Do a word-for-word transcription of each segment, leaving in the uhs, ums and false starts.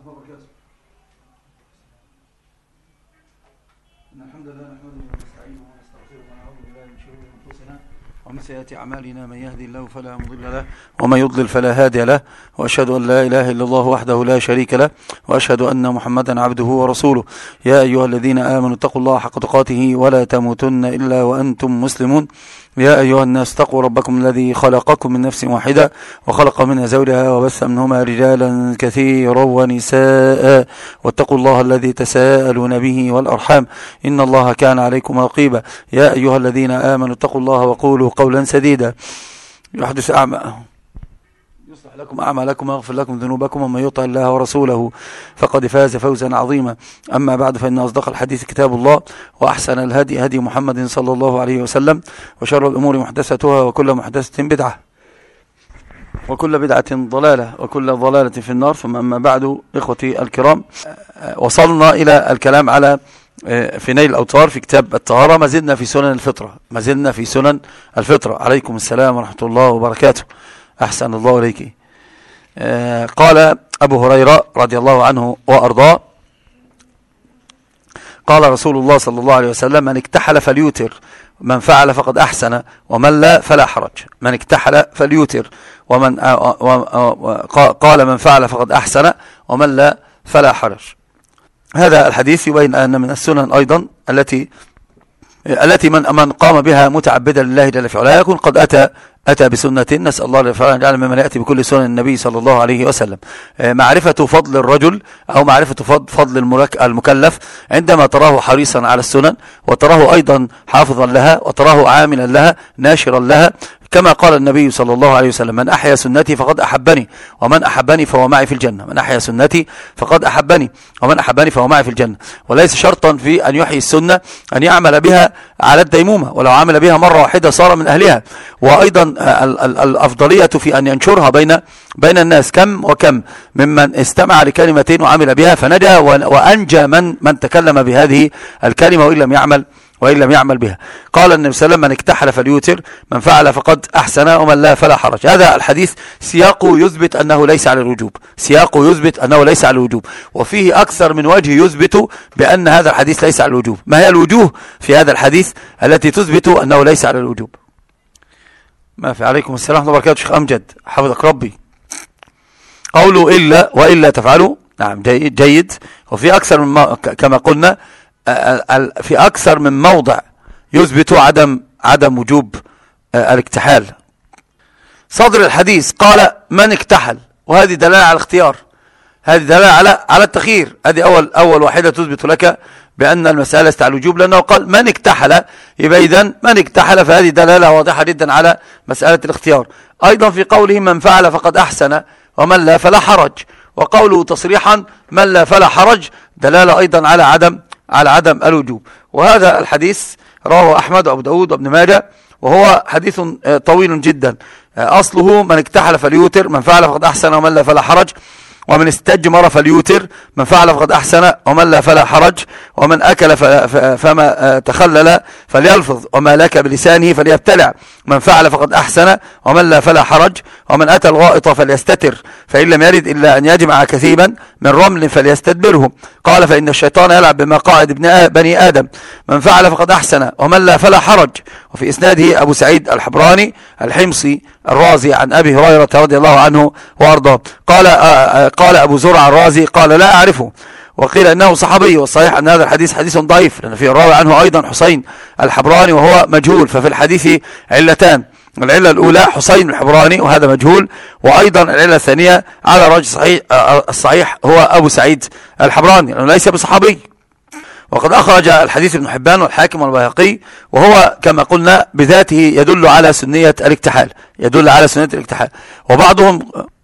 الله وبركاته. إن الحمد لله نحمده ونستعينه ونستغفره ونعوذ بالله من شرور أنفسنا ومن سيئات أعمالنا، من يهدي الله فلا مضل له ومن يضلل فلا هادي له، وأشهد أن لا إله إلا الله وحده لا شريك له، وأشهد أن محمدا عبده ورسوله. يا أيها الذين آمنوا اتقوا الله حق تقاته ولا تموتن إلا وأنتم مسلمون. يا أيها الناس اتقوا ربكم الذي خلقكم من نفس واحدة وخلق منها زوجها وبث منهما رجالا كثيرا ونساء، واتقوا الله الذي تساءلون به والأرحام إن الله كان عليكم رقيبا. يا أيها الذين آمنوا اتقوا الله وقولوا قولا سديدا يحدث أعمى يصلح لكم أعمالكم ويغفر لكم ذنوبكم، ومن يطع الله ورسوله فقد فاز فوزا عظيما. أما بعد، فإن أصدق الحديث كتاب الله، وأحسن الهدي هدي محمد صلى الله عليه وسلم، وشر الأمور محدثتها، وكل محدثة بدعة، وكل بدعة ضلالة، وكل ضلالة في النار. ثم أما بعد، إخوتي الكرام، وصلنا إلى الكلام على في نيل الأوطار في كتاب الطهارة. ما زلنا في سنن الفطرة ما زلنا في سنن الفطرة. عليكم السلام ورحمة الله وبركاته. أحسن الله إليك. آه قال أبو هريرة رضي الله عنه وأرضاه: قال رسول الله صلى الله عليه وسلم: من اكتحل فليوتر، من فعل فقد أحسن، ومن لا فلا حرج. من اكتحل فليوتر، ومن آه آه قال من فعل فقد أحسن، ومن لا فلا حرج. هذا الحديث يبين أن من السنن أيضا التي التي من من قام بها متعبدا لله جل في علاه يكون قد أتى أتى بسنة. نسأل الله أن يجعل ممن يأتي بكل سنن النبي صلى الله عليه وسلم. معرفة فضل الرجل أو معرفة فضل المكلف عندما تراه حريصا على السنن، وتراه أيضا حافظا لها، وتراه عاملا لها ناشرا لها، كما قال النبي صلى الله عليه وسلم: من أحيا سنتي فقد أحبني، ومن أحبني فهو معي في الجنة. من أحيا سنتي فقد أحبني، ومن أحبني فهو معي في الجنة. وليس شرطا في أن يحيي السنة أن يعمل بها على الديمومة، ولو عمل بها مرة واحدة صار من أهلها. وأيضا الأفضلية في أن ينشرها بين بين الناس. كم وكم ممن استمع لكلمة وعمل بها فنجا، وأنجى من من تكلم بهذه الكلمة وإن لم يعمل وإن لم يعمل بها. قال النبي صلى الله عليه وسلم: من اكتحل فليوتر، من فعل فقد أحسن، ومن لا فلا حرج. هذا الحديث سياقه يثبت أنه ليس على الوجوب، سياقه يثبت أنه ليس على الوجوب، وفيه أكثر من وجه يثبت بأن هذا الحديث ليس على الوجوب. ما هي الوجوه في هذا الحديث التي تثبت أنه ليس على الوجوب؟ ما في. عليكم السلام ورحمة الله وبركاته. شيخ أمجد حفظك ربي. قولوا إلا وإلا تفعلوا. نعم، جيد جيد. وفي أكثر من كما قلنا في أكثر من موضع يثبت عدم عدم وجوب الاكتحال. صدر الحديث قال: من اكتحل، وهذه دلالة على الاختيار، هذه دلالة على على التخيير. هذه أول أول واحدة تثبت لك بأن المسألة ليست على الوجوب، لأنه قال من اكتحل، يبقى إذن من اكتحل، فهذه دلالة واضحة جدا على مسألة الاختيار. أيضا في قوله: من فعل فقد أحسن، ومن لا فلا حرج. وقوله تصريحا: من لا فلا حرج، دلالة أيضا على عدم على عدم الوجوب. وهذا الحديث رواه أحمد وأبو داود وابن ماجه، وهو حديث طويل جدا. أصله: من اكتحل فليوتر، من فعل فقد أحسن، ومن لا فلا حرج. ومن استجمر فليوتر، من فعل فقد أحسن، ومن لا فلا حرج. ومن أكل فما تخلل فليلفظ، وما لك بلسانه فليبتلع، من فعل فقد أحسن، ومن لا فلا حرج. ومن أتى الغائط فليستتر، فإن لم يرد إلا أن يجمع كثيبا من رمل فليستدبره. قال: فإن الشيطان يلعب بمقاعد ابن بني آدم. من فعل فقد أحسن، ومن لا فلا حرج. وفي إسناده أبو سعيد الحبراني الحمصي الرازي عن أبي هريرة رضي الله عنه وأرضاه. قال قال أبو زرع الرازي: قال لا أعرفه. وقيل أنه صحابي، والصحيح أن هذا الحديث حديث ضعيف، لأن فيه الراوي عنه أيضا حسين الحبراني وهو مجهول. ففي الحديث علتان: العلة الأولى حسين الحبراني وهذا مجهول، وأيضا العلة الثانية على رجل صحيح الصحيح هو أبو سعيد الحبراني لأنه ليس بصحابي. وقد أخرج الحديث ابن حبان والحاكم والبيهقي، وهو كما قلنا بذاته يدل على سنية الاكتحال، يدل على سنية الاكتحال. وبعضهم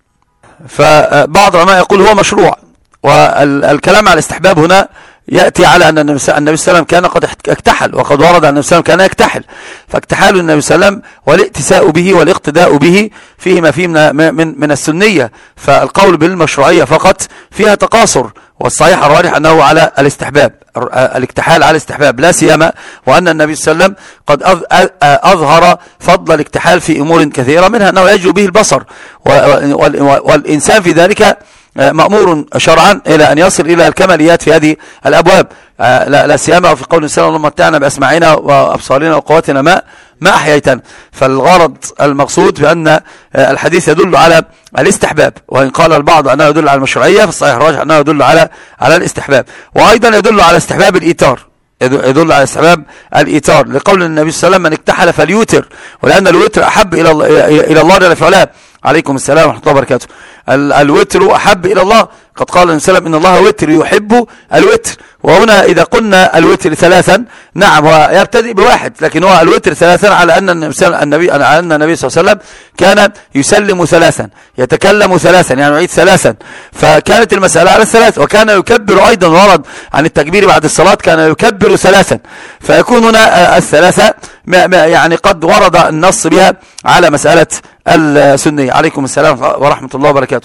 فبعض العلماء يقول هو مشروع. والكلام على الاستحباب هنا يأتي على أن النبي صلى الله عليه وسلم كان قد اكتحل، وقد ورد أن النبي صلى الله عليه وسلم كان يكتحل. فاكتحال النبي صلى الله عليه وسلم والائتساء به والاقتداء به فيه ما فيه من, من, من السنية. فالقول بالمشروعية فقط فيها تقاصر، والصحيح الراجح أنه على الاستحباب، الاكتحال على الاستحباب، لا سيما وأن النبي صلى الله عليه وسلم قد أظهر فضل الاكتحال في أمور كثيرة، منها أنه يجلو به البصر، والإنسان في ذلك مأمور شرعا إلى أن يصل إلى الكماليات في هذه الأبواب، لا, لا سيما في قول الإنسان اللهم متعنا بأسماعنا وأبصارنا وقواتنا ما ما أحييتنا. فالغرض المقصود بأن الحديث يدل على الاستحباب، وإن قال البعض أنه يدل على المشروعية فالصحيح الراجح أنه يدل على على الاستحباب، وأيضا يدل على استحباب الإيتار، يدل على استحباب الإيتار لقول النبي صلى الله عليه وسلم من اكتحل فليوتر، ولأن الوتر أحب إلى الله إلى الله جل وعلا. عليكم السلام ورحمة الله وبركاته. الوتر أحب إلى الله، قد قال النبي صلى الله عليه وسلم إن الله وتر يحب الوتر. وهنا إذا قلنا الوتر ثلاثا، نعم هو يبتدئ بواحد، لكن هو الوتر ثلاثا على أن النبي على أن النبي صلى الله عليه وسلم كان يسلم ثلاثا، يتكلم ثلاثا، يعني يعيد ثلاثا، فكانت المسألة على الثلاث. وكان يكبر أيضا، ورد عن التكبير بعد الصلاة كان يكبر ثلاثا، فيكون هنا الثلاثة يعني قد ورد النص بها على مسألة السنية. عليكم السلام ورحمة الله وبركاته.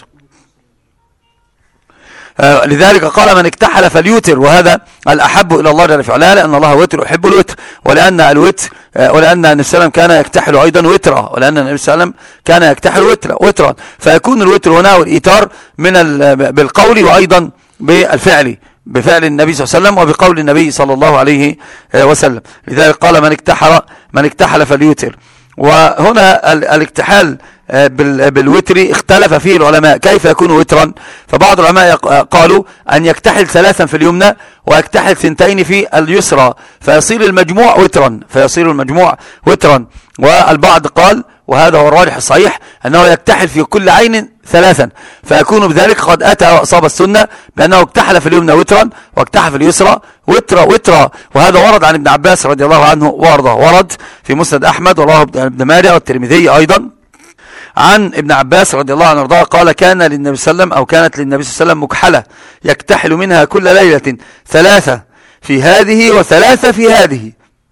آه لذلك قال من اكتحل فليوتر، وهذا الأحب إلى الله جل وعلا، لأن الله وتر يحب الوتر، ولأن الوتر آه ولأن النبي صلى الله عليه وسلم كان يكتحل أيضا وترا، ولأن النبي صلى الله عليه وسلم كان يكتحل وترا وترا فيكون الوتر هنا والإيتار من بالقول وأيضا بالفعل، بفعل النبي صلى الله عليه وسلم وبقول النبي صلى الله عليه وسلم. لذلك قال من اكتحل من اكتحل فليوتر. وهنا الاكتحال بالوتر اختلف فيه العلماء كيف يكون وترا، فبعض العلماء قالوا أن يكتحل ثلاثا في اليمنى ويكتحل ثنتين في اليسرى فيصير المجموع وترا فيصير المجموع وترا والبعض قال، وهذا هو الراجح الصحيح، أنه يكتحل في كل عين ثلاثا، فيكون بذلك قد أتى وأصاب السنة بأنه اكتحل في اليمنى وترا واكتحل في اليسرى وترا وترا. وهذا ورد عن ابن عباس رضي الله عنه وارضاه، ورد في مسند أحمد ورواه ابن ماجه والترمذي أيضا عن ابن عباس رضي الله عنه وارضاه قال كان للنبي صلى الله عليه وسلم أو كانت للنبي صلى الله عليه وسلم مكحلة يكتحل منها كل ليلة ثلاثة في هذه وثلاثة في هذه.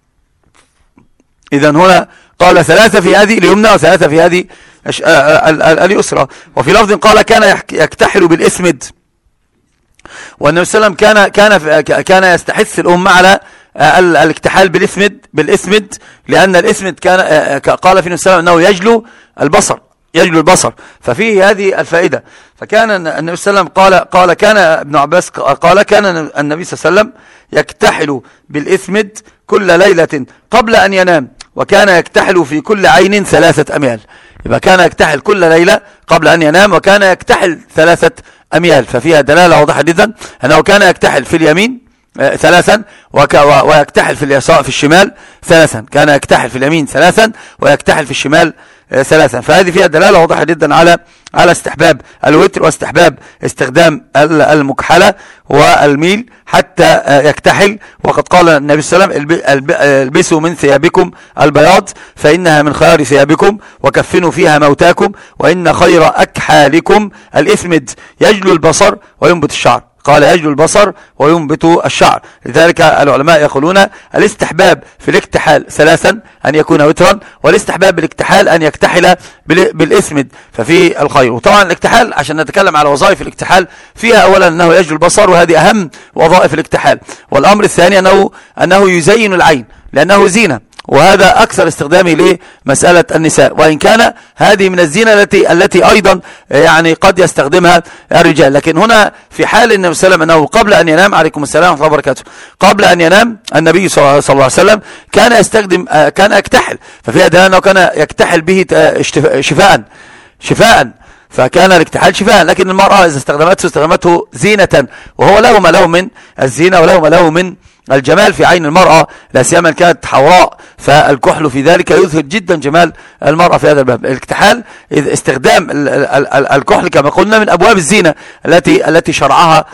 إذن هنا قال ثلاثة في هذه اليمنى وثلاثة في هذه اليسرى. وفي لفظ قال كان يكتحل بالإسمد، والنبي صلى الله عليه وسلم كان كان كان يستحث الأمة على الاكتحال بالإسمد بالإسمد لأن الإسمد كان قال في النبي صلى الله عليه وسلم أنه يجلو البصر يجلو البصر ففيه هذه الفائدة. فكان النبي صلى الله عليه وسلم قال قال كان ابن عباس قال كان النبي صلى الله عليه وسلم يكتحل بالإسمد كل ليلة قبل أن ينام، وكان يكتحل في كل عين ثلاثة أميال. يبقى كان يكتحل كل ليلة قبل أن ينام، وكان يكتحل ثلاثة أميال، ففيها دلالة واضحة جدا أنه كان يكتحل في اليمين ثلاثا ويكتحل في اليسار في الشمال ثلاثا، كان يكتحل في اليمين ثلاثا ويكتحل في الشمال ثلاثا. فهذه فيها دلالة واضحة جدا على على استحباب الوتر واستحباب استخدام المكحلة والميل حتى يكتحل. وقد قال النبي صلى الله عليه وسلم البسوا من ثيابكم البياض فإنها من خيار ثيابكم وكفنوا فيها موتاكم وإن خير أكحالكم الإثمد يجلو البصر وينبت الشعر. قال يجلو البصر وينبت الشعر. لذلك العلماء يقولون الاستحباب في الاكتحال ثلاثا أن يكون وترا، والاستحباب بالاكتحال أن يكتحل بالإثمد ففي الخير. وطبعا الاكتحال عشان نتكلم على وظائف الاكتحال فيها أولا أنه يجلو البصر، وهذه أهم وظائف الاكتحال. والأمر الثاني أنه, أنه يزين العين لأنه زينة، وهذا أكثر استخدامه لمسألة النساء، وإن كان هذه من الزينة التي التي أيضا يعني قد يستخدمها الرجال. لكن هنا في حال النبي صلى الله عليه وسلم أنه قبل أن ينام، عليكم السلام ورحمة الله وبركاته، قبل أن ينام النبي صلى الله عليه وسلم كان يستخدم كان يكتحل، ففيها دلالة أنه كان يكتحل به شفاء شفاء فكان الاكتحال شفاء. لكن المرأة إذا استخدمته استخدمته زينة، وهو له ما له من الزينة وله ما له من الجمال في عين المرأة، لا سيما كانت حوراء، فالكحل في ذلك يظهر جدا جمال المرأة في هذا الباب. الاكتحال استخدام الكحل كما قلنا من أبواب الزينة التي التي شرعها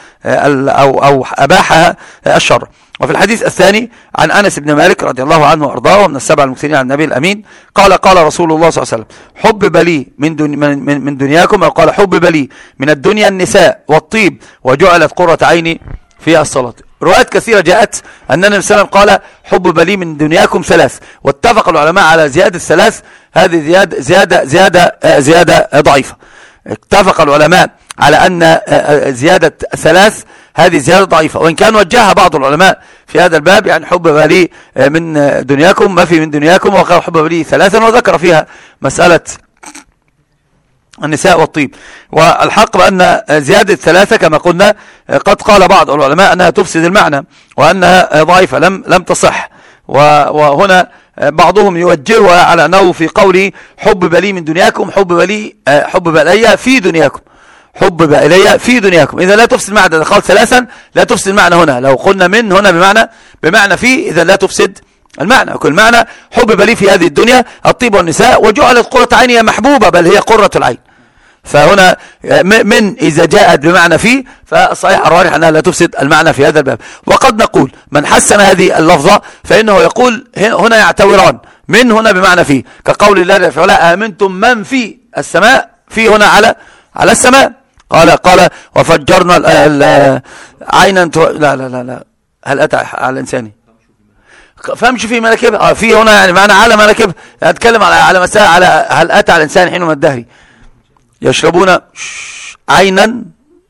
أو أو أباحها الشرع. وفي الحديث الثاني عن أنس بن مالك رضي الله عنه وأرضاه ومن السبع المكثرين عن النبي الأمين قال قال رسول الله صلى الله عليه وسلم حبب لي من, دني من, من دنياكم، أو قال حبب لي من الدنيا النساء والطيب وجعلت قرة عيني في الصلاة. روايات كثيرة جاءت أن النبي صلى الله عليه وسلم قال حبب لي من دنياكم ثلاث، واتفق العلماء على زيادة ثلاث، هذه زيادة زيادة زيادة, زيادة ضعيفة. اتفق العلماء على أن زيادة ثلاث هذه زيادة ضعيفة، وإن كان وجهها بعض العلماء في هذا الباب، يعني حبب لي من دنياكم ما في من دنياكم، وقال حبب لي ثلاثا، وذكر فيها مسألة النساء والطيب. والحق بأن زيادة ثلاثة كما قلنا قد قال بعض العلماء أنها تفسد المعنى وأنها ضعيفة لم لم تصح. وهنا بعضهم يوجهها على أنه في قوله حبب لي من دنياكم حبب لي حبب إلي في دنياكم حبب إلي في دنياكم، إذا لا تفسد المعنى. إذا قال ثلاثا لا تفسد المعنى هنا، لو قلنا من هنا بمعنى بمعنى في، إذا لا تفسد المعنى. كل معنى حبب لي في هذه الدنيا الطيب والنساء وجعلت قرة عيني محبوبة، بل هي قرة العين. فهنا من إذا جاءت بمعنى في فالصحيح الراجح أنها لا تفسد المعنى في هذا الباب. وقد نقول من حسن هذه اللفظة فإنه يقول هنا يعتبران من هنا بمعنى في، كقول الله تعالى آمنتم من في السماء، في هنا على على السماء. قال قال وفجرنا عينا لا لا لا لا هل أتى على الإنسان فامشي في مناكبها، في هنا يعني معنى على مناكبها. أتكلم على على مساء على هل أتى على الإنسان حين من الدهر يشربون عينا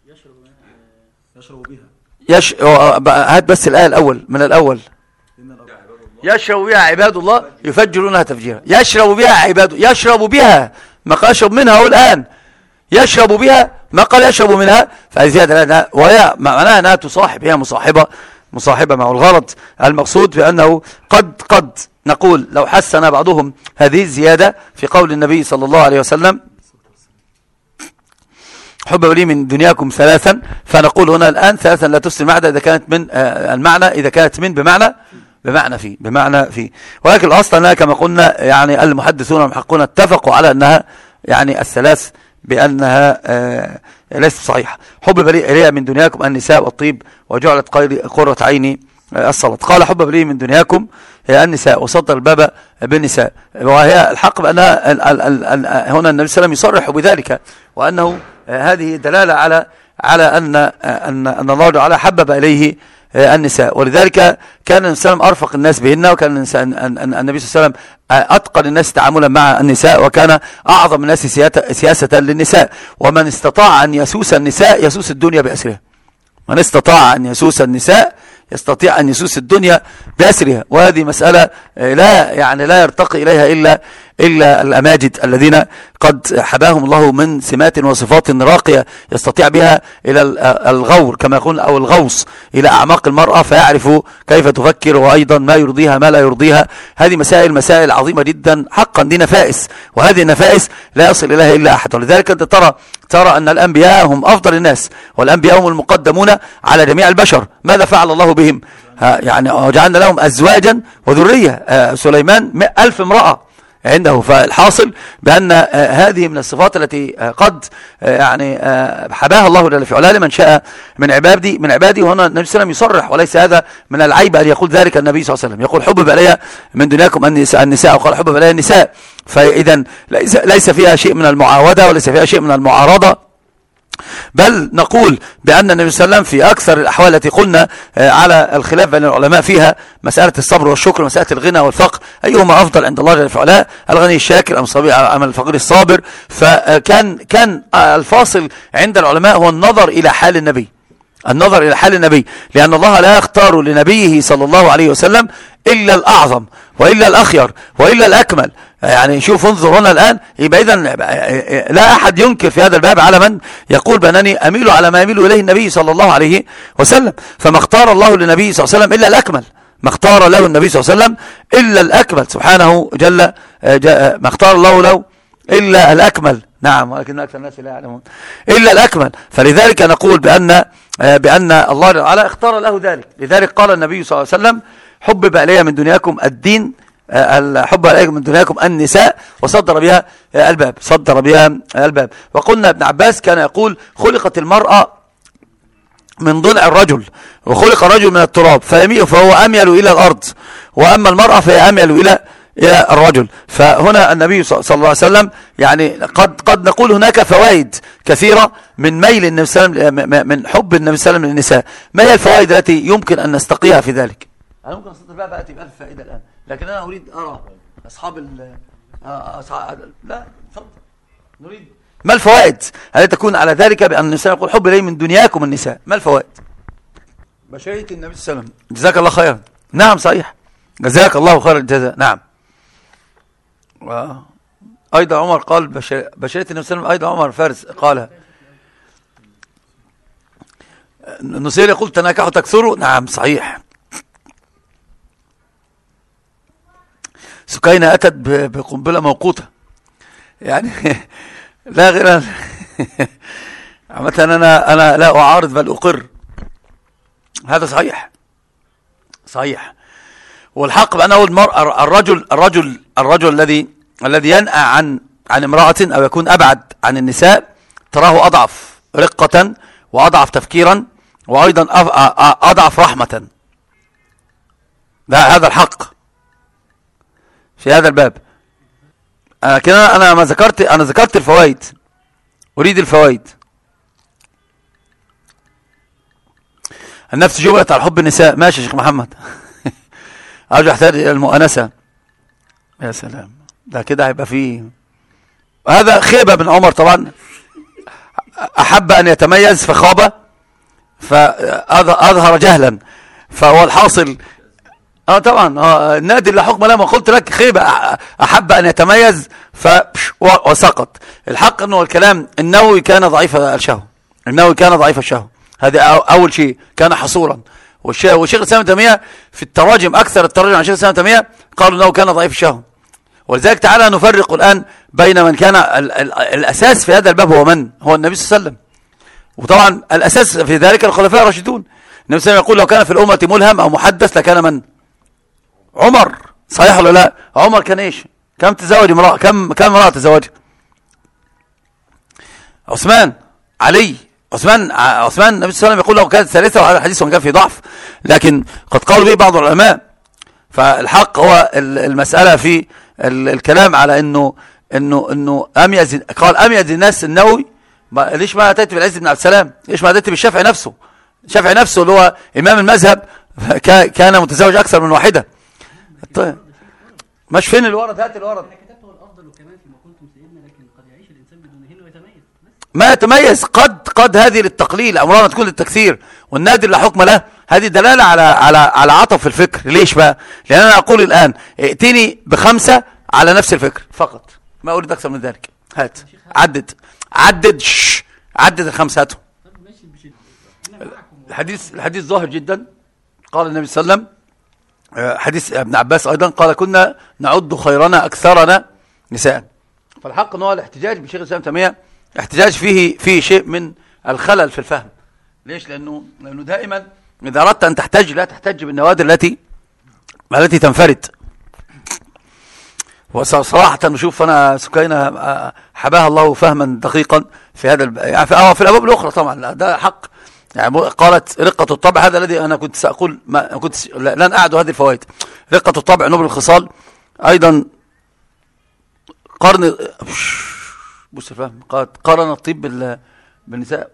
يشرب بها يش... هات بس الآية الأول من الأول يشرب بها عباد الله يفجرونها تفجيرا. يشرب بها عباد يشرب بها ما قال يشرب منها هو الآن يشرب بها ما قال يشرب منها. فزيادة وهي معناها أنها تصاحب، هي مصاحبة مصاحبة مع الغرض المقصود بأنه قد قد نقول لو حسن بعضهم هذه الزيادة في قول النبي صلى الله عليه وسلم حب لي من دنياكم ثلاثا، فنقول هنا الآن ثلاثا لا تفسد المعنى إذا كانت من المعنى إذا كانت من بمعنى بمعنى في بمعنى في ولكن الأصل أنها كما قلنا يعني المحدثون والمحققون اتفقوا على أنها يعني الثلاث بأنها آه ليست صحيحة. حبب لي إليها من دنياكم النساء والطيب وجعلت قرة عيني آه الصلاة. قال حبب لي من دنياكم هي النساء وصدر الباب بالنساء، وهي الحق بأنها ال ال ال ال هنا النبي صلى الله عليه وسلم يصرح بذلك، وأنه آه هذه دلالة على على أن أن أن الله تعالى حبب إليه النساء، ولذلك كان النبي صلى الله عليه وسلم أرفق الناس بهن، وكان النبي صلى الله عليه وسلم أتقن الناس تعاملا مع النساء، وكان أعظم الناس سياسة للنساء. ومن استطاع أن يسوس النساء يسوس الدنيا بأسرها، من استطاع أن يسوس النساء يستطيع أن يسوس الدنيا بأسرها. وهذه مسألة لا يعني لا يرتقي إليها إلا إلا الأماجد الذين قد حباهم الله من سمات وصفات راقية يستطيع بها إلى الغور كما يقول أو الغوص إلى أعماق المرأة فيعرف كيف تفكر وأيضا ما يرضيها ما لا يرضيها. هذه مسائل مسائل عظيمة جدا حقا، دي نفائس، وهذه النفائس لا يصل إليها إلا أحد. ولذلك أنت ترى ترى أن الأنبياء هم أفضل الناس، والأنبياء هم المقدمون على جميع البشر. ماذا فعل الله بهم؟ يعني وجعلنا لهم أزواجا وذرية. سليمان ألف امرأة عنده. فالحاصل بأن هذه من الصفات التي قد يعني حباها الله جل في علاه لمن شاء من عبادي من عبادي. وهنا النبي صلى الله عليه وسلم يصرح، وليس هذا من العيب أن يقول ذلك النبي صلى الله عليه وسلم، يقول حبب إلي من دنياكم النساء, النساء وقال حبب إلي النساء. فإذا ليس, ليس فيها شيء من المعاودة وليس فيها شيء من المعارضة، بل نقول بأن النبي صلى الله عليه وسلم في أكثر الأحوال التي قلنا على الخلاف بين العلماء فيها مسألة الصبر والشكر، مسألة الغنى والفقر، أيهما أفضل عند الله جل في علاه، الغني الشاكر أم الفقير الصابر؟ فكان كان الفاصل عند العلماء هو النظر إلى حال النبي، النظر إلى حال النبي، لأن الله لا يختار لنبيه صلى الله عليه وسلم إلا الأعظم وإلا الأخير وإلا الأكمل. يعني شوف انظر هنا الآن، يبقى إذن لا أحد ينكر في هذا الباب على من يقول بأنني أميل على ما يميل إليه النبي صلى الله عليه وسلم. فما اختار الله للنبي صلى الله عليه وسلم إلا الأكمل، ما اختار له النبي صلى الله عليه وسلم إلا الأكمل سبحانه جل، ما اختار الله له إلا الأكمل. نعم، ولكن أكثر الناس لا يعلمون إلا الأكمل. فلذلك نقول بأن بأن الله تعالى اختار له ذلك. لذلك قال النبي صلى الله عليه وسلم حبب إلي من دنياكم الدين، الحب عليكم من دنياكم النساء، وصدر بها الباب، صدر بها الباب. وقلنا ابن عباس كان يقول خلقت المرأة من ضلع الرجل وخلق الرجل من التراب فهو أميل إلى الأرض، وأما المرأة فهي أميل إلى إلى الرجل. فهنا النبي صلى الله عليه وسلم يعني قد قد نقول هناك فوائد كثيرة من ميل النبي صلى الله عليه وسلم، من حب النبي صلى الله عليه وسلم للنساء. ما هي الفوائد التي يمكن أن نستقيها في ذلك؟ أنا ممكن أستطيع بقى بأتي بألف فائدة الآن، لكن أنا أريد أرى أصحاب ال أصحاب لا تفضل نريد ما الفوائد التي تكون على ذلك بأن النبي صلى الله عليه وسلم يقول حب إلي من دنياكم النساء؟ ما الفوائد؟ بشرية النبي صلى الله عليه وسلم. جزاك الله خيرا. نعم صحيح، جزاك الله خير الجزاء. نعم. أيضا عمر قال بشرية النبي صلى الله عليه وسلم، أيضا عمر فارس قال نسير يقول تناكحوا تكثروا. نعم صحيح. سكينة أتت بقنبلة موقوتة يعني لا غير عامة أنا أنا لا أعارض بل أقر، هذا صحيح صحيح. والحق بأنه المرء الرجل الرجل الرجل الذي الذي ينأى عن عن امرأة أو يكون أبعد عن النساء تراه أضعف رقة وأضعف تفكيرا وأيضا أضعف رحمة. هذا الحق في هذا الباب. لكن أنا أنا ما ذكرت أنا ذكرت الفوائد، أريد الفوائد. النفس جبلت على حب النساء. ماشي يا شيخ محمد. أرجع أحتاج إلى المؤانسة. يا سلام، ده كده هيبقى فيه هذا خيبة من عمر طبعا. أحب أن يتميز فخاب فأظهر جهلا، فهو الحاصل اه طبعا اه النادي اللي حكم له، ما قلت لك خيبة. أحب أن يتميز ف وسقط. الحق أنه الكلام النووي كان ضعيف الشهوة، النووي كان ضعيف الشهوة، هذا أول شيء، كان حصورا. والشيخ الإسلام ابن تيمية في التراجم، أكثر التراجم عن الشيخ الإسلام ابن تيمية قالوا أنه كان ضعيف الشهوة. ولذلك تعالى نفرق الآن بين من كان ال ال الأساس في هذا الباب هو من؟ هو النبي صلى الله عليه وسلم. وطبعا الأساس في ذلك الخلفاء الراشدون. النبي صلى الله عليه وسلم يقول لو كان في الأمة ملهم أو محدث لكان من؟ عمر. صحيح ولا لا؟ عمر كان إيش؟ كم تزوج امرأة؟ كم كم امرأة تزوج؟ عثمان، علي، عثمان عثمان النبي صلى الله عليه وسلم يقول لو كانت ثالثة، وهذا الحديث وان كان في ضعف لكن قد قالوا به بعض العلماء. فالحق هو المسألة في الكلام على انه انه انه اميز، قال اميز الناس النووي. ليش ما اتيت بالعز بن عبد السلام؟ ليش ما اتيت بالشافعي نفسه؟ الشافعي نفسه اللي هو امام المذهب كان متزوج اكثر من واحدة. طيب مش فين الورد؟ هات الورد. ما يتميز قد قد هذه للتقليل، امرها تكون للتكثير، والنادي لا حكم له. هذه دلاله على على على عطف الفكر. ليش بقى؟ لان انا اقول الان ائتني بخمسه على نفس الفكر فقط، ما اريد اكثر من ذلك. هات عدد عدد شش عدد الخمسات. الحديث الحديث ظاهر جدا. قال النبي صلى الله عليه وسلم، حديث ابن عباس ايضا، قال كنا نعد خيرنا اكثرنا نساء. فالحق ان هو الاحتجاج بشيخ الاسلام تيميه احتجاج فيه فيه شيء من الخلل في الفهم. ليش؟ لانه لانه دائما اذا اردت ان تحتج لا تحتج بالنوادر التي التي تنفرد. وصراحه نشوف انا سكينه حباها الله فهما دقيقا في هذا الب... يعني في, آه في الابواب الاخرى طبعا ده حق. يعني قالت رقه الطبع، هذا الذي انا كنت ساقول، ما كنت لن اعد هذه الفوائد. رقه الطبع نبل الخصال ايضا. قرن بص الفهم، قد قرن الطب بالنساء.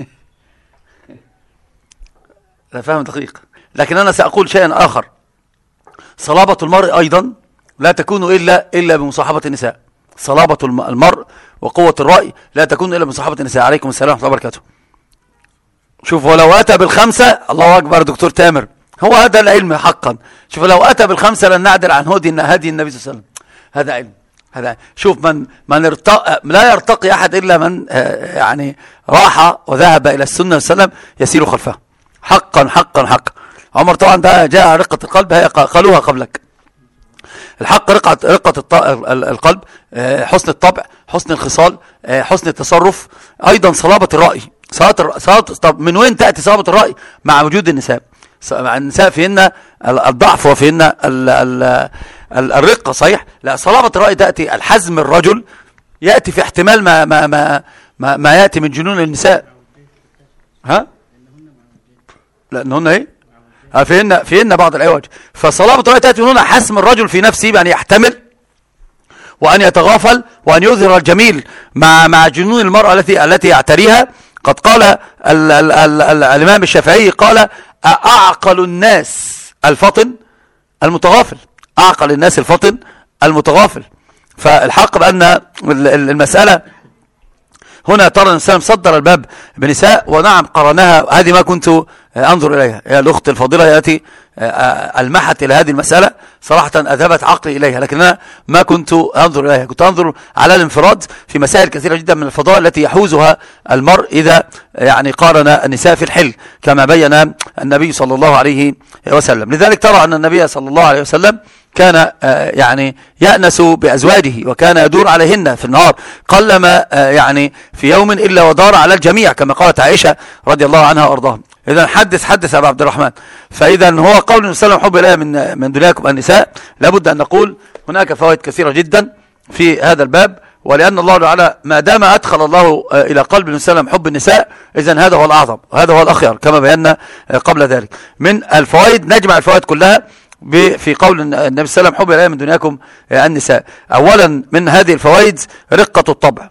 لا فهم دقيق. لكن أنا سأقول شيئا آخر. صلابة المرء أيضا لا تكون إلا إلا بمصاحبة النساء. صلابة المرء وقوة الرأي لا تكون إلا بمصاحبة النساء. عليكم السلام ورحمة الله وبركاته. شوف، ولو أتى بالخمسة، الله أكبر دكتور تامر، هو هذا العلم حقا. شوف، لو أتى بالخمسة لن نعدل عن هدي هدي النبي صلى الله عليه وسلم. هذا علم. هذا شوف، من من ارتقى لا يرتقي أحد إلا من يعني راح وذهب إلى السنة والسلام يسير خلفه. حقا حقا حقا. عمر طبعا ده جاء رقة القلب، هي قالوها قبلك. الحق رقة رقة القلب، حسن الطبع، حسن الخصال، حسن التصرف، أيضا صلابة الرأي. صلابة. طب من وين تأتي صلابة الرأي؟ مع وجود النساء. مع النساء فيهن الضعف وفيهن الرقة. صحيح. لا، صلابة الرأي تأتي، الحزم الرجل يأتي في احتمال ما ما ما ما, ما يأتي من جنون النساء. ها؟ لأنهن ايه؟ فيهن فيهن بعض العوج. فصلابة الرأي تأتي من هنا، حسم الرجل في نفسه بأن يحتمل وأن يتغافل وأن يظهر الجميل مع مع جنون المرأة التي التي يعتريها. قد قال ال ال ال ال الإمام الشافعي، قال أعقل الناس الفطن المتغافل. أعقل الناس الفطن المتغافل. فالحق بأن المسألة هنا ترى الإنسان صدر الباب بنساء، ونعم قرنها. هذه ما كنت أنظر إليها، هي الأخت الفضيلة التي ألمحت إلى هذه المسألة صراحة أذهبت عقلي إليها، لكن أنا ما كنت أنظر إليها، كنت أنظر على الانفراد في مسائل كثيرة جدا من الفضائل التي يحوزها المرء إذا يعني قارن النساء في الحل كما بين النبي صلى الله عليه وسلم. لذلك ترى أن النبي صلى الله عليه وسلم كان يعني يأنس بأزواجه وكان يدور عليهن في النهار، قلما يعني في يوم إلا ودار على الجميع كما قالت عائشة رضي الله عنها وأرضاها. إذا حدث حدث أبا عبد الرحمن. فإذا هو قول النبي صلى الله عليه وسلم حب إليه من من دنياكم النساء، لابد أن نقول هناك فوائد كثيرة جدا في هذا الباب، ولأن الله تعالى ما دام أدخل الله إلى قلب النبي صلى الله عليه وسلم حب النساء، إذن هذا هو الأعظم وهذا هو الأخير كما بينا قبل ذلك. من الفوائد نجمع الفوائد كلها في قول النبي صلى الله عليه وسلم حب إليه من دنياكم النساء. أولا من هذه الفوائد رقة الطبع،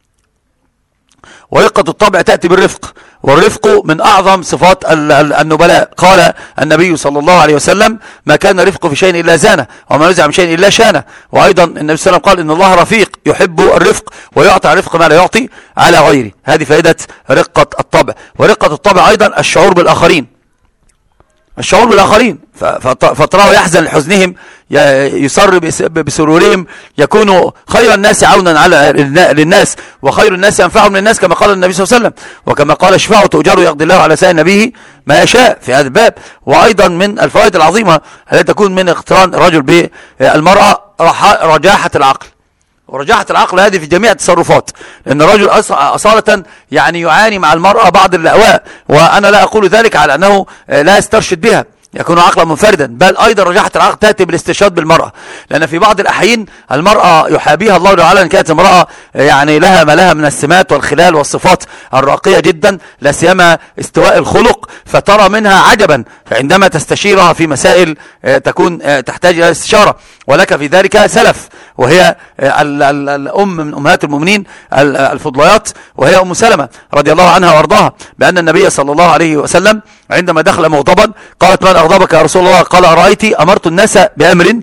ورقة الطبع تأتي بالرفق، والرفق من أعظم صفات النبلاء. قال النبي صلى الله عليه وسلم ما كان رفق في شيء إلا زانه، وما نزع من شيء إلا شانه. وأيضا النبي صلى الله عليه وسلم قال إن الله رفيق يحب الرفق ويعطي الرفق ما لا يعطي على غيره. هذه فائدة رقة الطبع. ورقة الطبع أيضا الشعور بالآخرين، الشعور بالآخرين، فتراه يحزن لحزنهم، يسر بسرورهم، يكون خير الناس عونا على للناس، وخير الناس أنفعهم للناس كما قال النبي صلى الله عليه وسلم، وكما قال اشفعوا تؤجروا يقضي الله على سائر نبيه ما يشاء في هذا الباب. وأيضا من الفوائد العظيمة التي تكون من اقتران الرجل بالمرأة رجاحة العقل. ورجاحة العقل هذه في جميع التصرفات، لأن الرجل أصالة يعني يعاني مع المرأة بعض الأهواء، وأنا لا أقول ذلك على أنه لا يسترشد بها يكون عقلا منفردا، بل أيضا رجاحة العقل تأتي بالاستشهاد بالمرأة، لأن في بعض الأحيان المرأة يحابيها الله تعالى إن كانت امرأة يعني لها ما لها من السمات والخلال والصفات الراقية جدا، لا سيما استواء الخلق، فترى منها عجبا، فعندما تستشيرها في مسائل تكون تحتاج إلى استشارة. ولك في ذلك سلف، وهي الأم من أمهات المؤمنين الفضليات، وهي أم سلمة رضي الله عنها وارضاها، بأن النبي صلى الله عليه وسلم عندما دخل مغضبا قالت من أغضبك يا رسول الله؟ قال أرأيت أمرت الناس بأمر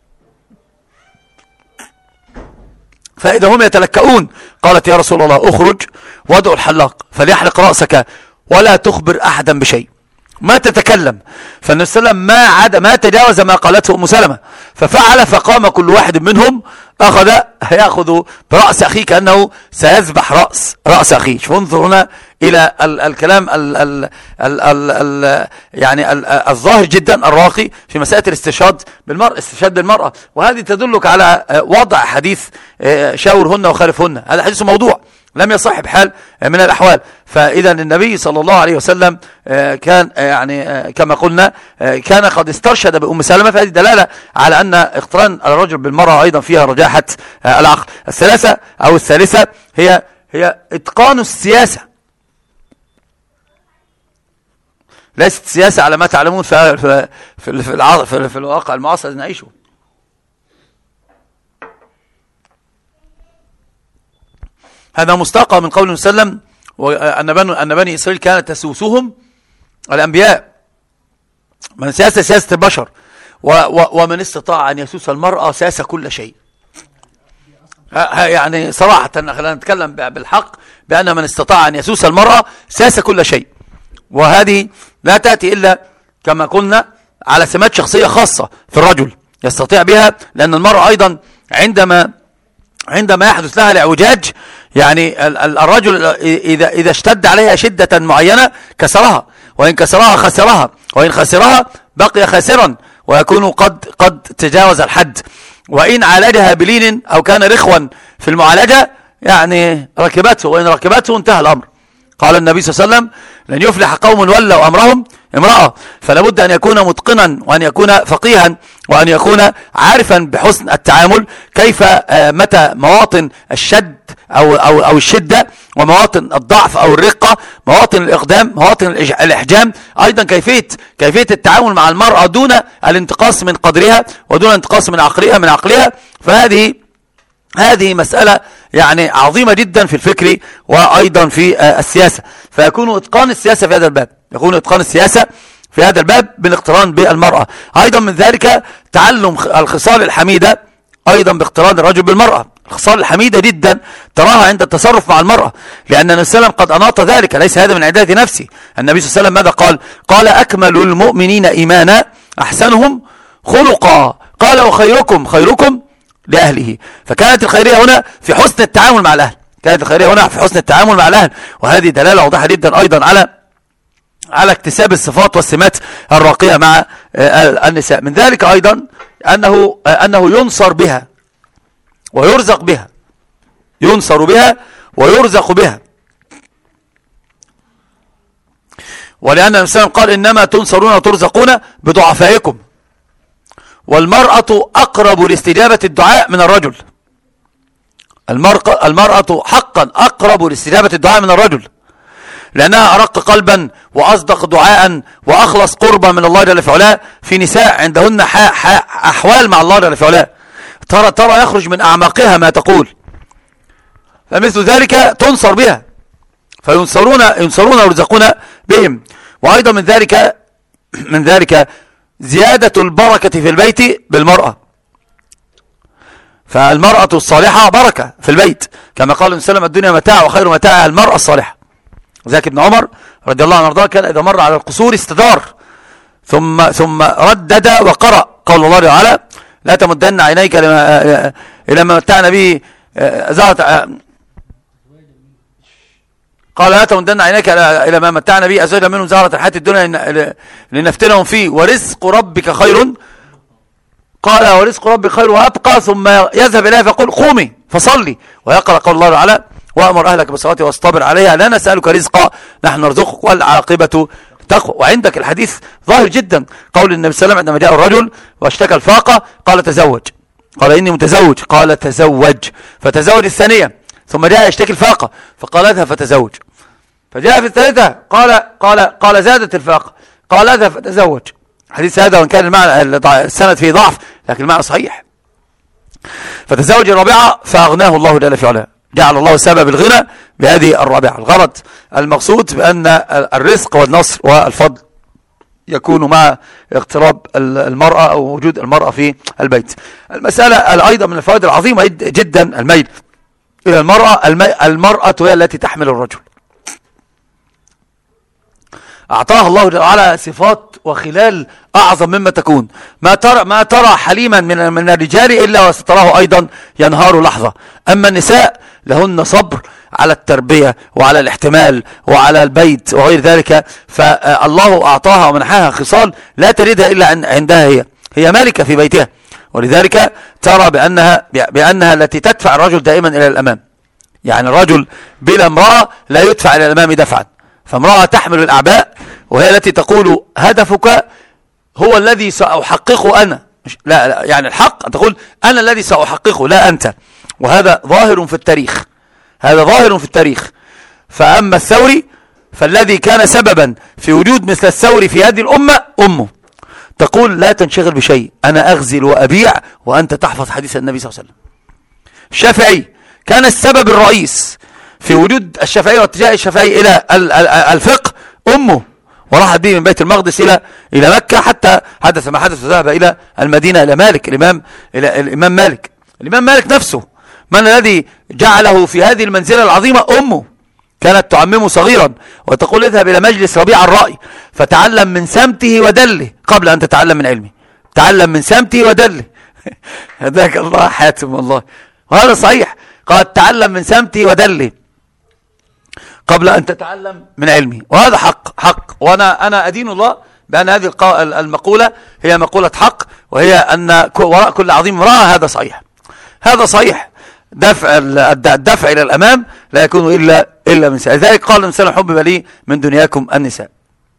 فإذا هم يتلكؤون. قالت يا رسول الله اخرج وادعو الحلاق فليحلق رأسك ولا تخبر أحدا بشيء، ما تتكلم. فالنبي صلى الله عليه وسلم ما عاد ما تجاوز ما قالته أم سلمة، ففعل، فقام كل واحد منهم أخذ يأخذ برأس أخيه كأنه سيذبح رأس رأس أخيه. فانظر هنا إلى ال الكلام ال ال ال ال ال يعني ال الظاهر جدا الراقي في مسألة الاستشهاد بالمرأة، استشهاد بالمرأة. وهذه تدلك على وضع حديث شاورهن وخالفهن، هذا حديث موضوع لم يصح بحال من الأحوال. فإذا النبي صلى الله عليه وسلم كان يعني كما قلنا كان قد استرشد بأم سلمة، فهذه دلالة على أن اقتران الرجل بالمرأة أيضا فيها رجاحة العقل. الثلاثة أو الثالثة هي هي إتقان السياسة، ليست سياسة على ما تعلمون في في في, في, في الواقع المعاصر الذي نعيشه. هذا مستقى من قول وسلم أن بني إسرائيل كانت تسوسهم الأنبياء. من سياسة سياسة البشر، ومن استطاع أن يسوس المرأة سياسة كل شيء. يعني صراحة خلينا نتكلم بالحق بأن من استطاع أن يسوس المرأة سياسة كل شيء، وهذه لا تأتي إلا كما قلنا على سمات شخصية خاصة في الرجل يستطيع بها، لأن المرأة أيضا عندما عندما يحدث لها الاعوجاج، يعني الرجل إذا إذا اشتد عليها شدة معينة كسرها، وإن كسرها خسرها، وإن خسرها بقي خاسرا ويكون قد قد تجاوز الحد. وإن عالجها بلين أو كان رخوا في المعالجة يعني ركبته، وإن ركبته انتهى الأمر. قال النبي صلى الله عليه وسلم لن يفلح قوم ولوا أمرهم امرأة. فلا بد أن يكون متقنا، وأن يكون فقيها، وأن يكون عارفا بحسن التعامل، كيف متى مواطن الشد أو, أو, أو الشدة، ومواطن الضعف أو الرقة، مواطن الإقدام، مواطن الإحجام، أيضا كيفية كيفية التعامل مع المرأة دون الانتقاص من قدرها ودون الانتقاص من عقلها من عقلها. فهذه هذه مسألة يعني عظيمة جدا في الفكر وأيضا في السياسة. فيكون إتقان السياسة في هذا الباب، يكون إتقان السياسة في هذا الباب بالاقتران بالمرأة. أيضا من ذلك تعلم الخصال الحميدة أيضا باقتران الرجل بالمرأة. الخصال الحميدة جدا تراها عند التصرف مع المرأة، لأن النبي صلى الله عليه وسلم قد أناط ذلك، ليس هذا من عداد نفسي. النبي صلى الله عليه وسلم ماذا قال؟ قال أكمل المؤمنين إيمانا أحسنهم خلقا، قال وخيركم خيركم لأهله. فكانت الخيرية هنا في حسن التعامل مع الأهل، كانت الخيرية هنا في حسن التعامل مع الأهل، وهذه دلالة واضحة جدا أيضا على على اكتساب الصفات والسمات الراقية مع النساء. من ذلك أيضا أنه أنه ينصر بها ويرزق بها، ينصر بها ويرزق بها. ولأن النبي صلى الله عليه وسلم قال إنما تنصرون وترزقون بضعفائكم، والمرأة أقرب لاستجابة الدعاء من الرجل. المرأة, المرأة حقا أقرب لاستجابة الدعاء من الرجل، لأنها أرق قلبا وأصدق دعاء وأخلص قربا من الله جل في علاه. في نساء عندهن أحوال مع الله جل في علاه، ترى ترى يخرج من أعماقها ما تقول، فمثل ذلك تنصر بها، فينصرون ينصرون ويرزقون بهم. وأيضا من ذلك من ذلك زيادة البركة في البيت بالمرأة، فالمرأة الصالحة بركة في البيت، كما قال النبي صلى الله عليه وسلم الدنيا متاع وخير متاعها المرأة الصالحة. وذلك ابن عمر رضي الله عنه وارضاه كان إذا مر على القصور استدار ثم ثم ردد وقرأ قول الله تعالى لا تمدن عينيك إلى ما متعنا به زهرة، قال لا تمدن عينيك إلى ما متعنا به أزواجا منهم زهرة الحياة الدنيا لنفتنهم فيه ورزق ربك خير، قال ورزق ربك خير وأبقى، ثم يذهب إليها فيقول قومي فصلي، ويقرأ قول الله تعالى وأمر أهلك بالصلاة واصطبر عليها لا نسألك رزقا نحن نرزقك والعاقبة تقوى. وعندك الحديث ظاهر جدا، قول النبي صلى الله عليه وسلم عندما جاء الرجل واشتكى الفاقة قال تزوج، قال إني متزوج، قال تزوج، فتزوج الثانية، ثم جاء يشتكي الفاقة فقال اذهب فتزوج، فجاء في الثالثة قال قال قال زادت الفاقة قال اذهب فتزوج. الحديث هذا وان كان المعنى السند فيه ضعف لكن المعنى صحيح. فتزوج الرابعة فأغناه الله جل في علاه، جعل الله سبب الغنى بهذه الرابعة. الغرض المقصود بأن الرزق والنصر والفضل يكون مع اقتراب المرأة أو وجود المرأة في البيت. المسألة أيضا من الفوائد العظيمة جدا الميل إلى المرأة. المرأة هي التي تحمل الرجل، أعطاها الله تعالى صفات وخلال أعظم مما تكون. ما ترى ما ترى حليما من من الرجال إلا وستراه أيضا ينهار لحظة. أما النساء لهن صبر على التربية وعلى الاحتمال وعلى البيت وغير ذلك، فالله أعطاها ومنحها خصال لا تريدها إلا عندها هي هي مالكة في بيتها. ولذلك ترى بأنها بأنها التي تدفع الرجل دائما إلى الأمام. يعني الرجل بلا امرأة لا يدفع إلى الأمام دفعا، فامرأة تحمل الأعباء وهي التي تقول هدفك هو الذي سأحققه أنا، لا, لا يعني الحق أن تقول أنا الذي سأحققه لا أنت. وهذا ظاهر في التاريخ، هذا ظاهر في التاريخ. فأما الثوري فالذي كان سببا في وجود مثل الثوري في هذه الأمة أمه، تقول لا تنشغل بشيء، أنا أغزل وأبيع وأنت تحفظ حديث النبي صلى الله عليه وسلم. الشافعي كان السبب الرئيس في وجود الشافعي واتجاه الشافعي إلى الفقه أمه، وراحت به من بيت المقدس إلى إلى مكة حتى حدث ما حدث، وذهب إلى المدينة إلى مالك الإمام إلى الإمام مالك. الإمام مالك نفسه من الذي جعله في هذه المنزلة العظيمة؟ أمه كانت تعممه صغيرا وتقول اذهب إلى مجلس ربيع الرأي فتعلم من سمته ودله قبل أن تتعلم من علمه، تعلم من سمته ودله. هداك الله حاتم والله، وهذا صحيح. قال تعلم من سمته ودله قبل أن تتعلم من علمي، وهذا حق حق. وأنا أنا أدين الله بأن هذه المقولة هي مقولة حق، وهي أن وراء كل عظيم امرأة. هذا صحيح، هذا صحيح. دفع الدفع إلى الأمام لا يكون إلا إلا من نساء. لذلك قال النبي صلى الله عليه وسلم حبب لي من دنياكم النساء.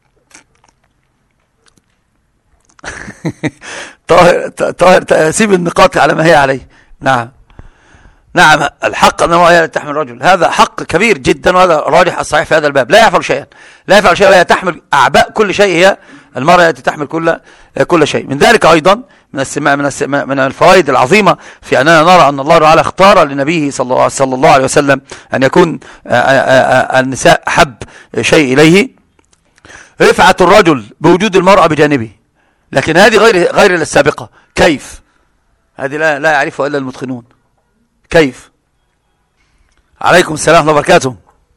طاهر طاهر سيب النقاط على ما هي عليه. نعم نعم الحق أنه هي تحمل الرجل، هذا حق كبير جدا، وهذا راجح الصحيح في هذا الباب. لا يفعل شيئا، لا يفعل شيئا، وهي تحمل أعباء كل شيء، هي المرأة التي تحمل كل كل شيء. من ذلك أيضا من السماء من السماء من الفوائد العظيمة في أننا نرى أن الله تعالى اختار لنبيه صلى الله عليه وسلم أن يكون النساء أحب شيء إليه، رفعة الرجل بوجود المرأة بجانبه. لكن هذه غير غير السابقة. كيف؟ هذه لا لا يعرفها إلا المتقنون. كيف؟ عليكم السلام ورحمة الله وبركاته.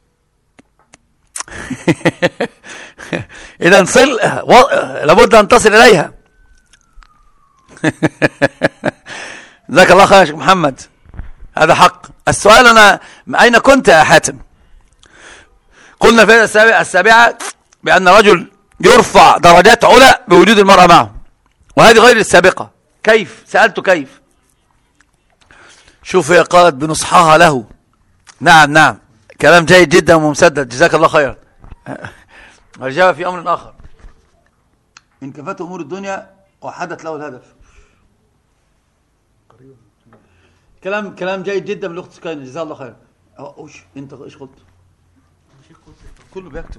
إذا صل و... لابد أن تصل إليها. جزاك الله خير يا شيخ محمد، هذا حق. السؤال أنا أين كنت يا حاتم؟ قلنا في السابعة, السابعة بأن رجل يرفع درجات علا بوجود المرأة معه، وهذه غير السابقة. كيف؟ سألت كيف. شوف هي قالت بنصحها له. نعم نعم، كلام جيد جدا ومسدد، جزاك الله خيرا. الإجابة في أمر آخر. إن كفته أمور الدنيا وحدث له الهدف. كلام كلام جيد جدا من الأخت سكينة، جزاك الله خيرا. أوش أنت إيش قلت؟ كله بيكتب.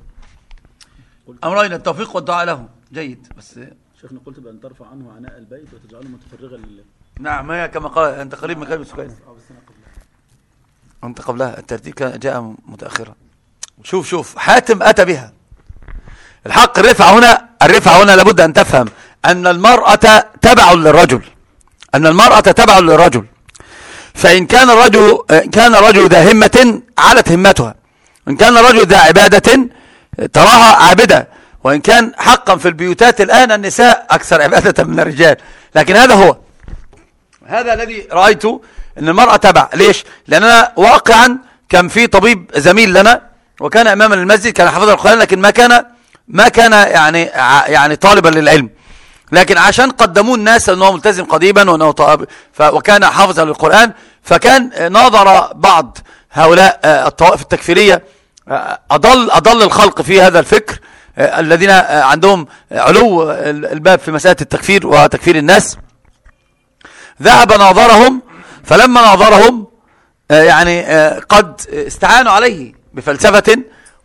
أمرين، التوفيق والدعاء له. جيد. بس شيخنا قلت بأن ترفع عنه عناء البيت وتجعله متفرغا لله. نعم، هي كما قال. أنت قريب من كلمة سكينة. أنت قبلها، الترتيب كان جاء متأخرا. شوف شوف حاتم أتى بها. الحق الرفع هنا، الرفع هنا لابد أن تفهم أن المرأة تبع للرجل، أن المرأة تبع للرجل. فإن كان الرجل كان الرجل ذا همة علت همتها، إن كان الرجل ذا عبادة تراها عابدة، وإن كان حقا في البيوتات الآن النساء أكثر عبادة من الرجال. لكن هذا هو هذا الذي رأيته، أن المرأة تبع. ليش؟ لأننا واقعا كان في طبيب زميل لنا وكان أمام المسجد، كان حافظ القرآن، لكن ما كان ما كان يعني يعني طالبا للعلم، لكن عشان قدموه الناس أنه ملتزم قديما وأنه طالب وكان حافظا للقرآن، فكان ناظر بعض هؤلاء الطوائف التكفيرية أضل أضل الخلق في هذا الفكر، الذين عندهم علو الباب في مسألة التكفير وتكفير الناس. ذهب ناظرهم، فلما ناظرهم يعني قد استعانوا عليه بفلسفة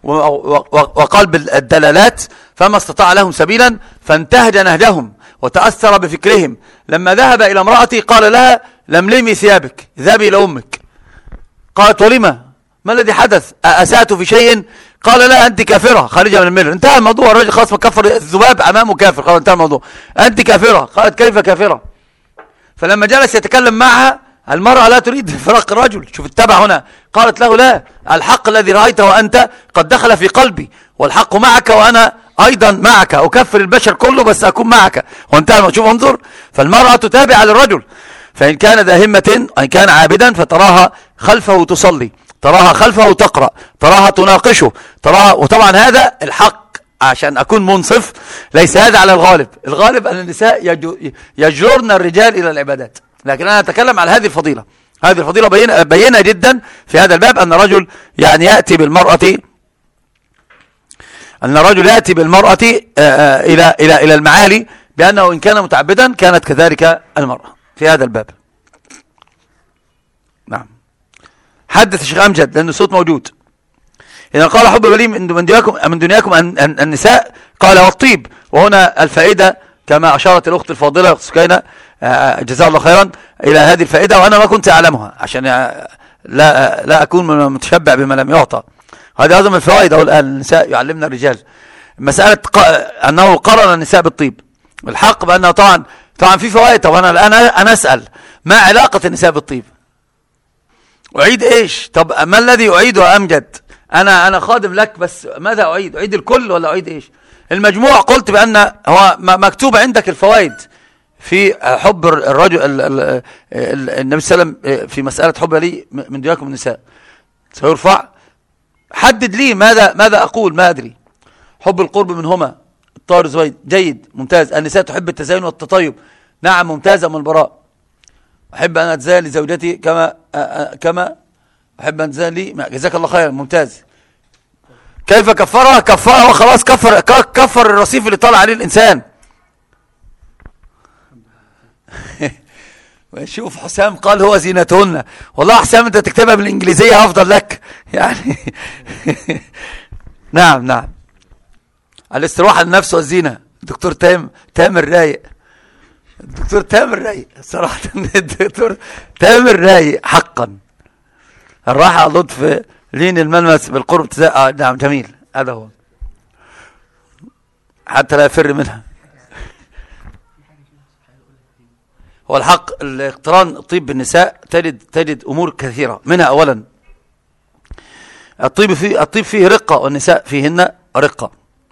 وقلب الدلالات، فما استطاع لهم سبيلا، فانتهج نهجهم وتأثر بفكرهم. لما ذهب إلى امرأتي قال لها لملمي ثيابك، ذهبي إلى أمك. قالت ولما؟ ما الذي حدث؟ أسأت في شيء؟ قال لا، أنت كافرة خارجة من الملة. انتهى الموضوع، الرجل خلاص مكفر الذباب أمامه كافر، خلاص انتهى الموضوع. أنت كافرة. قالت كيف كافرة؟ فلما جلس يتكلم معها، المرأة لا تريد فراق الرجل. شوف التبع هنا. قالت له لا، الحق الذي رأيته أنت قد دخل في قلبي، والحق معك وأنا أيضا معك، أكفر البشر كله بس أكون معك. وانتهى. شوف انظر، فالمرأة تتابع للرجل. فإن كان ذا همة، إن كان عابدا، فتراها خلفه تصلي، تراها خلفه تقرأ، تراها تناقشه، تراها. وطبعا هذا الحق، عشان أكون منصف، ليس هذا على الغالب. الغالب أن النساء يجرن الرجال إلى العبادات، لكن أنا أتكلم على هذه الفضيلة. هذه الفضيلة بينة, بينة جدا في هذا الباب، أن الرجل يعني يأتي بالمرأة أن الرجل يأتي بالمرأة إلى إلى إلى المعالي، بأنه إن كان متعبدا كانت كذلك المرأة في هذا الباب. نعم. حدث الشيخ أمجد لأن الصوت موجود. إذا قال حب بلي من دنياكم من دنياكم أن النساء، قال والطيب. وهنا الفائدة كما أشارت الأخت الفاضلة سكينة جزاها الله خيرا إلى هذه الفائدة، وأنا ما كنت أعلمها، عشان لا لا أكون متشبع بما لم يعطى. هذه أعظم الفوائد. الآن النساء يعلمنا الرجال مسألة أنه قرن النساء بالطيب. الحق بأنه طبعا طبعا في فوائد. طب أنا الآن أنا أسأل، ما علاقة النساء بالطيب؟ أعيد إيش؟ طب ما الذي أعيده أمجد؟ أنا أنا خادم لك، بس ماذا أعيد؟ أعيد الكل ولا أعيد إيش؟ المجموع قلت بأن هو مكتوب عندك الفوائد في حب الرجل. النبي صلى الله عليه وسلم في مسألة حب لي من دنياكم النساء سيرفع. حدد لي ماذا ماذا أقول، ما أدري. حب القرب منهما، الطاهر زويد، جيد ممتاز. النساء تحب التزين والتطيب، نعم ممتازة. من البراء، أحب أن أتزين لزوجتي كما كما أحب أن أتزين لي. جزاك الله خير، ممتاز. كيف كفرها؟ كفرها وخلاص، كفر كفر الرصيف اللي طالع عليه الإنسان. شوف حسام قال هو زينتهن. والله حسام أنت تكتبها بالإنجليزية أفضل لك يعني. نعم نعم. الاستراحة للنفس والزينة. دكتور تام تامر رايق، الدكتور تامر رايق صراحة. الدكتور تامر رايق حقا. الراحة لطف لين الملمس بالقرب تزا... آه نعم جميل. هذا هو، حتى لا يفر منها. هو الحق الاقتران الطيب بالنساء تجد تجد امور كثيره، منها اولا الطيب فيه الطيب فيه رقه والنساء فيهن رقه.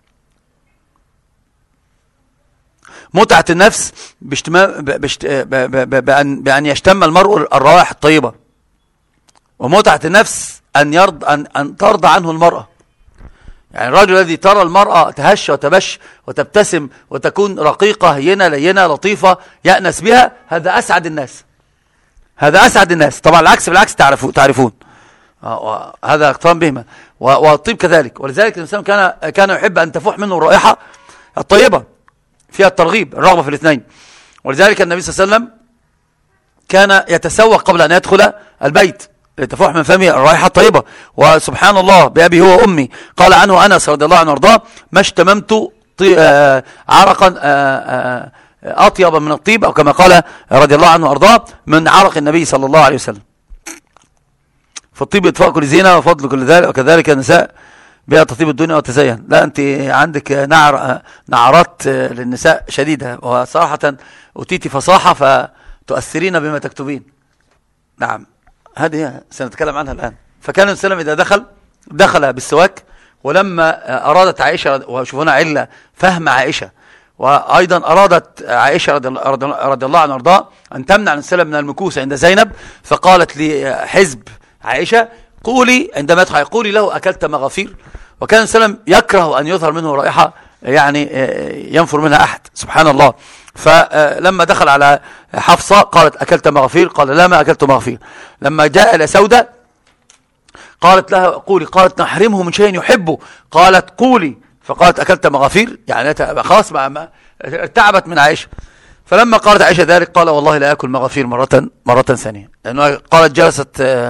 متعه النفس باشتمام بشت... بأن... بأن يشتم المرء الروائح الطيبه، ومتعه النفس ان يرضى ان ان ترضى عنه المراه. يعني الرجل الذي ترى المرأة تهش وتبش وتبتسم وتكون رقيقة هينة لينة لطيفة يأنس بها، هذا أسعد الناس، هذا أسعد الناس. طبعا العكس بالعكس تعرفون تعرفون هذا اقتران بهما، والطيب كذلك. ولذلك الإنسان كان كان يحب أن تفوح منه الرائحة الطيبة فيها الترغيب الرغبة في الاثنين. ولذلك النبي صلى الله عليه وسلم كان يتسوق قبل أن يدخل البيت لتفوح من فمه الرائحة الطيبة. وسبحان الله بأبي هو وأمي قال عنه أنس رضي الله عنه وارضاه: ما اشتممت عرقا أطيب من الطيب، أو كما قال رضي الله عنه وارضاه من عرق النبي صلى الله عليه وسلم. فالطيب يطفأ كل زينة وفضل كل ذلك، وكذلك النساء بها تطيب الدنيا وتزين. لا أنت عندك نعر نعرات للنساء شديدة، وصراحة أتيتي فصاحة فتؤثرين بما تكتبين. نعم هذه سنتكلم عنها الآن. فكان السلام إذا دخل دخل بالسواك، ولما أرادت عائشة، وشوفونا علة فهم عائشة، وأيضا أرادت عائشة رضي الله عنها وارضاها أن تمنع السلام من المكوس عند زينب، فقالت لحزب عائشة: قولي عندما يدخل قولي له أكلت مغافير. وكان السلام يكره أن يظهر منه رائحة يعني ينفر منها أحد، سبحان الله. فلما دخل على حفصة قالت: أكلت مغافير؟ قال: لا، ما أكلت مغافير. لما جاء إلى سودة قالت لها: قولي. قالت: نحرمه من شيء يحبه. قالت: قولي. فقالت: أكلت مغافير؟ يعني خلاص ما ارتعبت من عائشة. فلما قالت عائشة ذلك قال: والله لا أكل مغافير مرة مرة ثانية، لأنه قالت جلست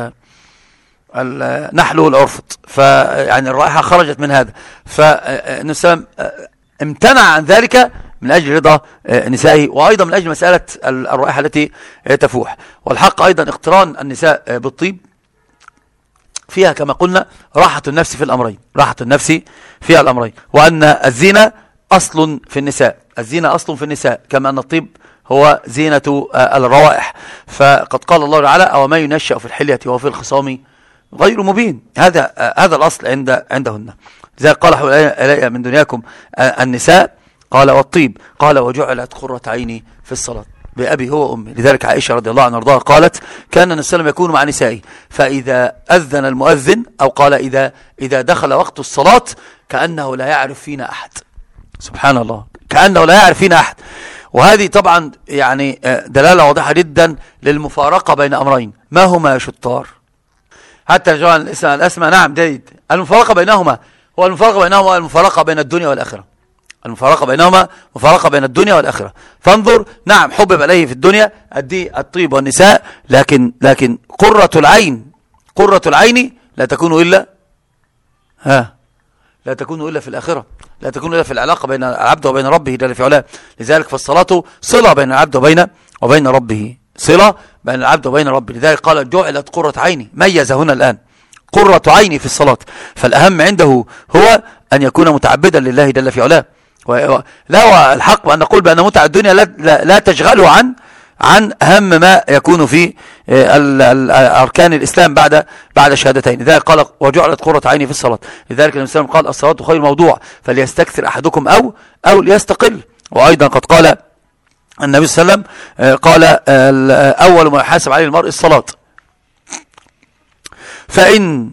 النحل والعرفط، فيعني الرائحة خرجت من هذا. فالنبي صلى الله عليه وسلم امتنع عن ذلك من أجل رضا نسائه، وأيضا من أجل مسألة الرائحة التي تفوح. والحق أيضا اقتران النساء بالطيب فيها كما قلنا راحة النفس في الأمرين، راحة النفس فيها الأمرين، وأن الزينة أصل في النساء، الزينة أصل في النساء، كما أن الطيب هو زينة الروائح. فقد قال الله تعالى: أو ما ينشأ في الحلية وهو في الخصام غير مبين. هذا هذا الأصل عند عندهن. لذلك قال: حول إلي من دنياكم النساء، قال: والطيب، قال: وجعلت قرة عيني في الصلاة، بأبي هو وأمي. لذلك عائشة رضي الله عنها وارضاها قالت: كان النبي صلى الله عليه وسلم يكون مع نسائه، فإذا أذن المؤذن، أو قال إذا إذا دخل وقت الصلاة، كأنه لا يعرف فينا أحد. سبحان الله، كأنه لا يعرف فينا أحد. وهذه طبعا يعني دلالة واضحة جدا للمفارقة بين أمرين. ما هما يا شطار؟ حتى رجعوا الأسماء. نعم جيد. المفارقة بينهما هو المفارقة بينهما المفارقة بين الدنيا والآخرة. المفارقة بينهما مفارقة بين الدنيا والآخرة. فانظر، نعم حبب عليه في الدنيا الطيب والنساء، لكن لكن قرة العين قرة العين لا تكون إلا ها لا تكون إلا في الآخرة، لا تكون إلا في العلاقة بين العبد وبين ربه جل في علاه. لذلك فالصلاة صلة بين العبد وبين وبين ربه، صلة بين العبد وبين ربه. لذلك قال: جعلت قرة عيني، ميز هنا الآن قرة عيني في الصلاة. فالأهم عنده هو أن يكون متعبدا لله جل في علاه. لا، الحق وأن نقول بأن متع الدنيا لا, لا, لا تشغله عن عن أهم ما يكون في أركان الإسلام بعد بعد الشهادتين. لذلك قال: وجعلت قرة عيني في الصلاة. لذلك النبي صلى الله عليه وسلم قال: الصلاة خير موضوع، فليستكثر أحدكم أو أو ليستقل. وأيضا قد قال النبي صلى الله عليه وسلم قال: أول ما يحاسب عليه المرء الصلاة، فإن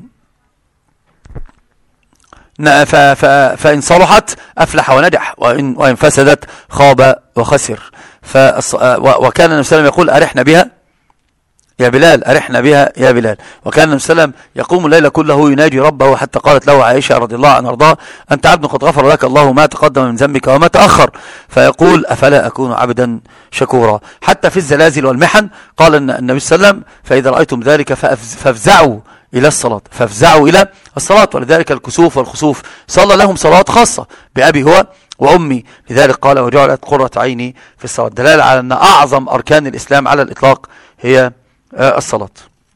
فإن صلحت أفلح ونجح، وإن, وإن فسدت خاب وخسر. وكان النبي صلى الله عليه وسلم يقول: أرحنا بها يا بلال، أرحنا بها يا بلال. وكان النبي صلى الله عليه وسلم يقوم الليل كله يناجي ربه، حتى قالت له عائشة رضي الله عنها وارضاها: أنت عبد قد غفر لك الله ما تقدم من ذنبك وما تأخر. فيقول: أفلا أكون عبدا شكورا. حتى في الزلازل والمحن قال النبي صلى الله عليه وسلم: فإذا رأيتم ذلك فافزعوا إلى الصلاة، فافزعوا إلى الصلاة. ولذلك الكسوف والخسوف صلى لهم صلوات خاصة بأبي هو وأمي. لذلك قال: وجعلت قرة عيني في الصلاة، دلالة على أن أعظم أركان الإسلام على الإطلاق هي الصلاة.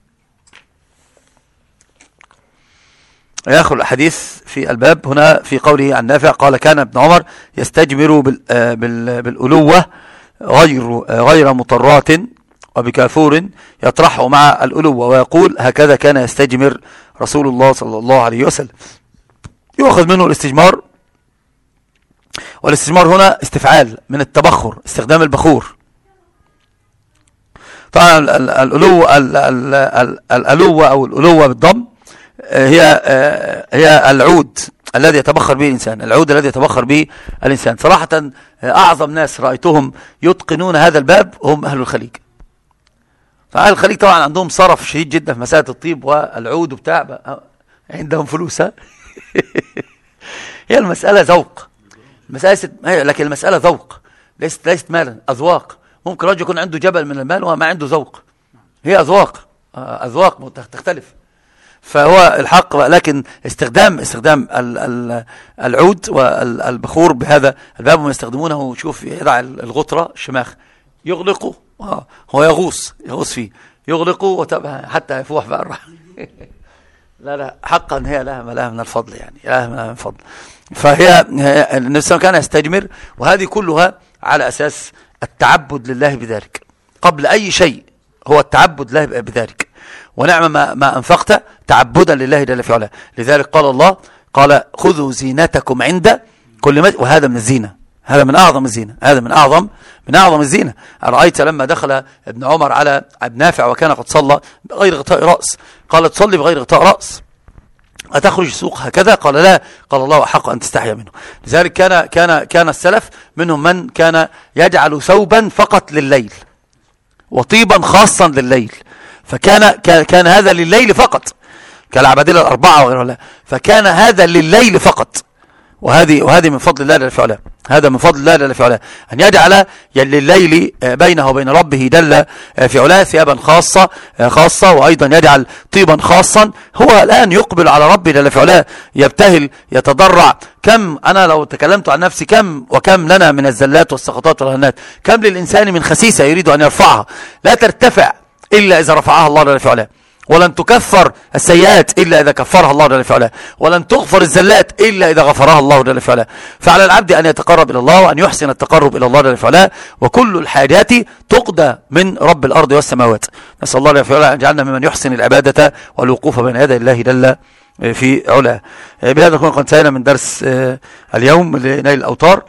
يأخذ الحديث في الباب هنا في قوله عن نافع قال: كان ابن عمر يستجمر بالألوة غير غير مطرات وبكافور يطرحه مع الألوة، ويقول هكذا كان يستجمر رسول الله صلى الله عليه وسلم. يؤخذ منه الاستجمار، والاستجمار هنا استفعال من التبخر، استخدام البخور. طبعا الألوة الألوة أو الألوة بالضم هي هي العود الذي يتبخر به الإنسان، العود الذي يتبخر به الإنسان. صراحة أعظم ناس رأيتهم يتقنون هذا الباب هم أهل الخليج. فأهل الخليج طبعا عندهم صرف شديد جدا في مسألة الطيب والعود وبتاع، عندهم فلوس. هي المسألة ذوق، المسألة لكن المسألة ذوق، ليست ليست مالا، أذواق. ممكن رجل يكون عنده جبل من المال وما عنده ذوق، هي أذواق، أذواق تختلف. فهو الحق، لكن استخدام استخدام العود والبخور بهذا الباب هم يستخدمونه. شوف يضع الغطرة الشماخ يغلقه، هو يغوص يغوص فيه يغلقه حتى يفوح بقى الرحم. لا لا حقا هي لها لها من الفضل، يعني لها من الفضل. فهي النبي كان يستجمر، وهذه كلها على أساس التعبد لله بذلك قبل أي شيء، هو التعبد لله بذلك. ونعم ما, ما أنفقت تعبدا لله جل في علاه. لذلك قال الله قال خذوا زينتكم عند كل مسجد، وهذا من الزينة، هذا من أعظم الزينة، هذا من أعظم من أعظم الزينة. أرأيت لما دخل ابن عمر على ابن نافع وكان قد صلى بغير غطاء رأس، قال تصلي بغير غطاء رأس أتخرج السوق هكذا؟ قال لا، قال الله أحق أن تستحيا منه. لذلك كان كان كان السلف منهم من كان يجعل ثوبا فقط لليل وطيبا خاصا لليل، فكان كان هذا لليل فقط كالعبادلة الأربعة وغيرها، فكان هذا لليل فقط. وهذه وهذه من فضل الله جل في علاه، هذا من فضل الله جل في علاه أن يجعل لليل بينه وبين ربه جل في علاه ثيابا خاصة خاصة وأيضا يجعل طيبا خاصا. هو الآن يقبل على ربه جل في علاه، يبتهل يتضرع. كم أنا لو تكلمت عن نفسي كم وكم لنا من الزلات والسقطات والهنات، كم للإنسان من خسيسة يريد أن يرفعها لا ترتفع إلا إذا رفعها الله جل في علاه، ولن تكفر السيئات إلا إذا كفرها الله جل في علاه، ولن تغفر الزلات إلا إذا غفرها الله جل في علاه. فعلى العبد أن يتقرب إلى الله وأن يحسن التقرب إلى الله جل في علاه، وكل الحاجات تقضى من رب الأرض والسماوات. نسأل الله جل في علاه أن يجعلنا ممن يحسن العبادة والوقوف بين يدي الله جل في علاه. بهذا نكون قد انتهينا من درس اليوم لنيل الأوطار.